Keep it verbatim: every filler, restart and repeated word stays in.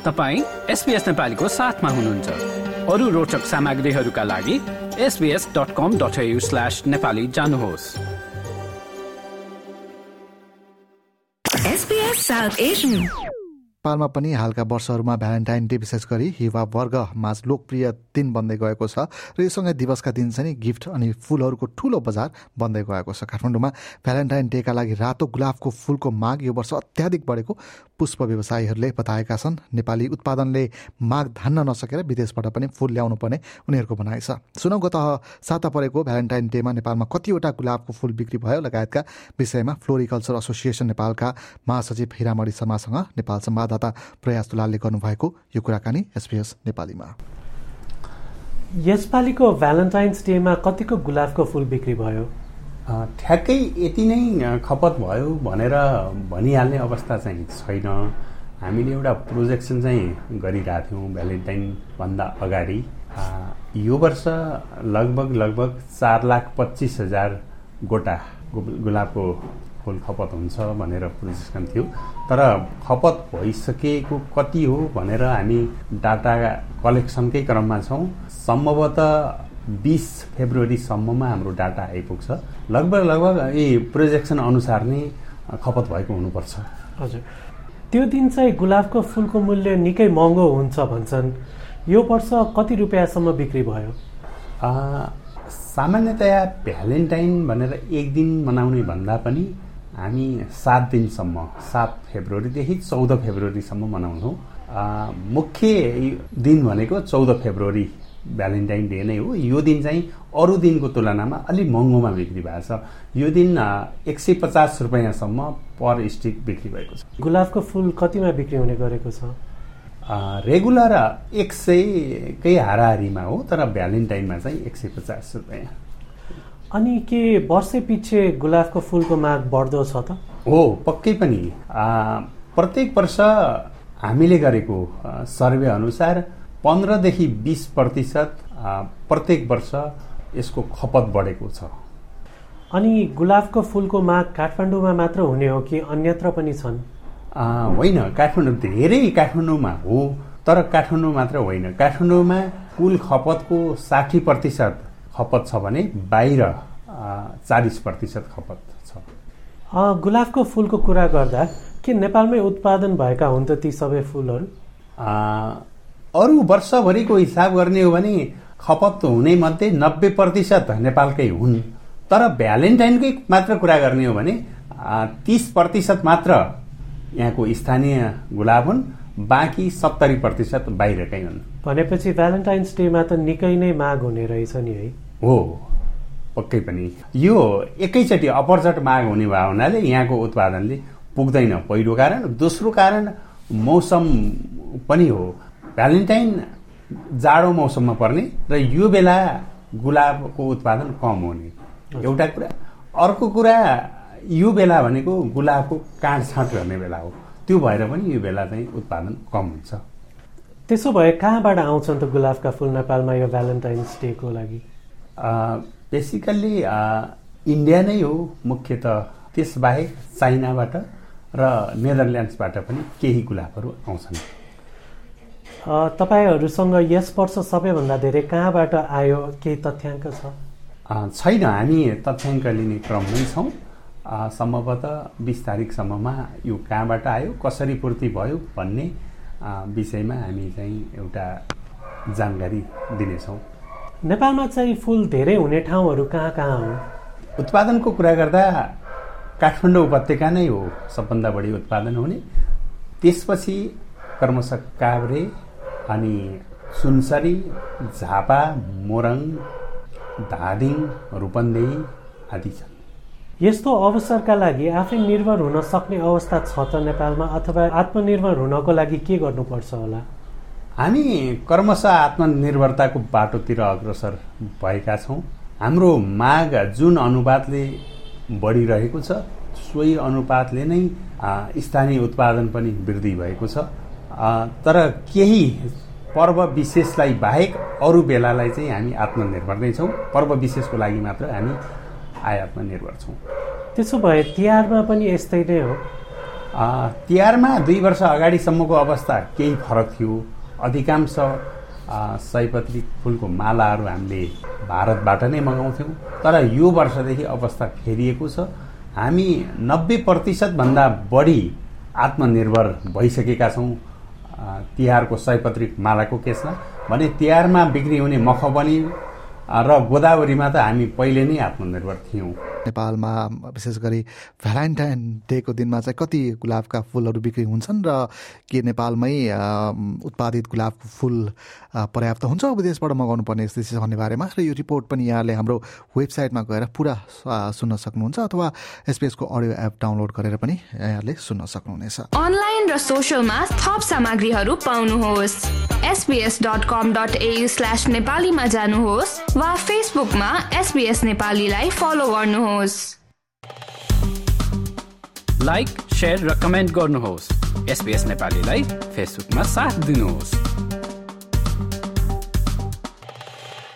तपाईँ एसबीएस नेपालीको साथमा हुनुहुन्छ। अरू रोचक सामग्रीहरूका लागि SBS dot com dot AU slash Nepali जानुहोस्। एसबीएस साउथ एशियन नेपालमा पनि हालका वर्षहरूमा भ्यालेन्टाइन डे विशेष गरी युवा वर्गमा लोकप्रिय दिन बन्दै गएको छ र यो सँगै दिवसका दिन चाहिँ गिफ्ट अनि फुलहरूको ठूलो बजार बन्दै गएको छ। काठमाडौँमा भ्यालेन्टाइन डेका लागि रातो गुलाबको फुलको माग यो वर्ष अत्याधिक बढेको पुष्प व्यवसायीहरूले बताएका छन्। नेपाली उत्पादनले माग धान्न नसकेर विदेशबाट पनि फुल ल्याउनु पर्ने उनीहरूको भनाइ छ। सुनौ गत साता परेको भ्यालेन्टाइन डेमा नेपालमा कतिवटा गुलाबको फुल बिक्री भयो लगायतका विषयमा फ्लोरिकल्चर एसोसिएसन नेपालका महासचिव हिरामणि शर्मासँग नेपाल संवाददाता प्रयास दुलालले गर्नुभएको यो कुराकानी एसबीएस नेपालीमा। यसपालिको भ्यालेन्टाइन्स डेमा कतिको गुलाबको फुल बिक्री भयो? ठ्याक्कै यति नै खपत भयो भनेर भनिहाल्ने अवस्था चाहिँ छैन। हामीले एउटा प्रोजेक्सन चाहिँ गरिरहेको थियौँ भ्यालेन्टाइनभन्दा अगाडि। यो वर्ष लगभग लगभग चार लाख पच्चिस हजार गोटा गुलाबको फुल खपत हुन्छ भनेर प्रोजेक्सन थियो। तर खपत भइसकेको कति हो भनेर हामी डाटा कलेक्सनकै क्रममा छौँ। सम्भवतः बीस फेब्रुअरीसम्ममा हाम्रो डाटा आइपुग्छ। लगभग लगभग यी प्रोजेक्सन अनुसार नै खपत भएको हुनुपर्छ। हजुर, त्यो दिन चाहिँ गुलाबको फुलको मूल्य निकै महँगो हुन्छ भन्छन्। यो वर्ष कति रुपियाँसम्म बिक्री भयो? सामान्यतया भ्यालेन्टाइन भनेर एक दिन मनाउने भन्दा पनि हामी सात दिनसम्म सात फेब्रुअरीदेखि चौध फेब्रुअरीसम्म मनाउँछौँ। मुख्य दिन भनेको चौध फेब्रुअरी भ्यालेन्टाइन डे नै हो। यो दिन चाहिँ अरू दिनको तुलनामा अलिक महँगोमा बिक्री भएको छ। यो दिन एक सय पचास रुपियाँसम्म पर स्टिक बिक्री भएको छ। गुलाबको फुल कतिमा बिक्री हुने गरेको छ? रेगुलर एक सयकै हाराहारीमा हो, तर भ्यालेन्टाइनमा चाहिँ एक सय पचास रुपियाँ। अनि के वर्षै पछि गुलाबको फुलको माग बढ्दो छ त? हो, पक्कै पनि। प्रत्येक वर्ष हामीले गरेको सर्वे अनुसार पन्ध्रदेखि बीस प्रतिशत प्रत्येक वर्ष यसको खपत बढेको छ। अनि गुलाबको फुलको माग काठमाडौँमा मात्र हुने हो कि अन्यत्र पनि छन्? होइन, काठमाडौँ धेरै काठमाडौँमा हो, तर काठमाडौँ मात्र होइन। काठमाडौँमा कुल खपतको साठी प्रतिशत खपत छ भने बाहिर चालिस प्रतिशत खपत छ। गुलाबको फुलको कुरा गर्दा के नेपालमै उत्पादन भएका हुन् त ती सबै फुलहरू? अरू वर्षभरिको हिसाब गर्ने हो भने खपत हुने मध्ये नब्बे प्रतिशत नेपालकै हुन्। तर भ्यालेन्टाइनकै मात्र कुरा गर्ने हो भने तीस प्रतिशत मात्र यहाँको स्थानीय गुलाब हुन्, बाँकी सत्तरी प्रतिशत बाहिरकै हुन्। भनेपछि भ्यालेन्टाइन्स डेमा त निकै नै माग हुने रहेछ नि है? हो, पक्कै पनि। यो एकैचोटि अपरचट माग हुने भयो हुनाले यहाँको उत्पादनले पुग्दैन, पहिलो कारण। दोस्रो कारण मौसम पनि हो। भ्यालेन्टाइन जाडो मौसममा पर्ने र यो बेला गुलाबको उत्पादन कम हुने एउटा कुरा। अर्को कुरा, यो बेला भनेको गुलाबको काँडछाँट गर्ने बेला हो, त्यो भएर पनि यो बेला चाहिँ उत्पादन कम हुन्छ। त्यसो भए कहाँबाट आउँछन् त गुलाबका फुल नेपालमा यो भ्यालेन्टाइन्स डेको लागि? बेसिकल्ली इन्डिया नै हो मुख्यतः, त्यसबाहेक चाइनाबाट र नेदरल्यान्ड्सबाट पनि केही गुलाबहरू आउँछन्। तपाईहरूसँग यस वर्ष सबैभन्दा धेरै कहाँबाट आयो, केही तथ्याङ्क छ? छैन, हामी तथ्याङ्क लिने क्रममै छौँ। सम्भवतः बिस तारिकसम्ममा यो कहाँबाट आयो, कसरी पूर्ति भयो भन्ने विषयमा हामी चाहिँ एउटा जानकारी दिनेछौँ। नेपालमा चाहिँ फुल धेरै हुने ठाउँहरू कहाँ कहाँ हुन्? उत्पादनको कुरा गर्दा काठमाडौँ उपत्यका नै हो सबभन्दा बढी उत्पादन हुने। त्यसपछि क्रमशः काभ्रे, अनि सुनसरी, झापा, मोरङ, धादिङ, रूपन्देही आदि छन्। यस्तो अवसरका लागि आफै निर्भर हुन सक्ने अवस्था छ त नेपालमा, अथवा आत्मनिर्भर हुनको लागि के गर्नुपर्छ होला? हामी क्रमशः आत्मनिर्भरताको बाटोतिर अग्रसर भएका छौँ। हाम्रो माग जुन अनुपातले बढिरहेको छ सोही अनुपातले नै स्थानीय उत्पादन पनि वृद्धि भएको छ। तर केही पर्व विशेषलाई बाहेक अरू बेलालाई चाहिँ हामी आत्मनिर्भर नै छौँ। पर्व विशेषको लागि मात्र हामी आत्मनिर्भर छौँ। त्यसो भए तिहारमा पनि यस्तै नै हो? तिहारमा दुई वर्ष अगाडिसम्मको अवस्था केही फरक थियो। अधिकांश सयपत्री फुलको मालाहरू हामीले भारतबाट नै मगाउँथ्यौँ, तर यो वर्षदेखि अवस्था फेरिएको छ। हामी नब्बे प्रतिशतभन्दा बढी आत्मनिर्भर भइसकेका छौँ तिहारको सयपत्री मालाको केसमा। भने तिहारमा बिक्री हुने मखमली र गोदावरीमा त हामी पहिले नै आत्मनिर्भर थियौँ। नेपालमा विशेष गरी भ्यालेन्टाइन डेको दिनमा चाहिँ कति गुलाबका फुलहरू बिक्री हुन्छन् र के नेपालमै उत्पादित गुलाबको फुल पर्याप्त हुन्छ अब विदेशबाट मगाउनु पर्ने स्थिति छ भन्ने बारेमा र यो रिपोर्ट पनि यहाँले हाम्रो वेबसाइटमा गएर पुरा सुन्न सक्नुहुन्छ अथवा एसपीएसको अडियो एप डाउनलोड गरेर पनि यहाँले सुन्न सक्नुहुनेछ। अनलाइन र सोशलमा थप सामग्रीहरू पाउनुहोस्। SBS dot com dot AU slash नेपालीमा जानुहोस् वा फेसबुकमा एसबीएस नेपालीलाई फलो गर्नुहोस्। लाइक, शेयर र कमेन्ट गर्नुहोस्। एसबीएस नेपालीलाई फेसबुकमा साथ दिनुहोस्।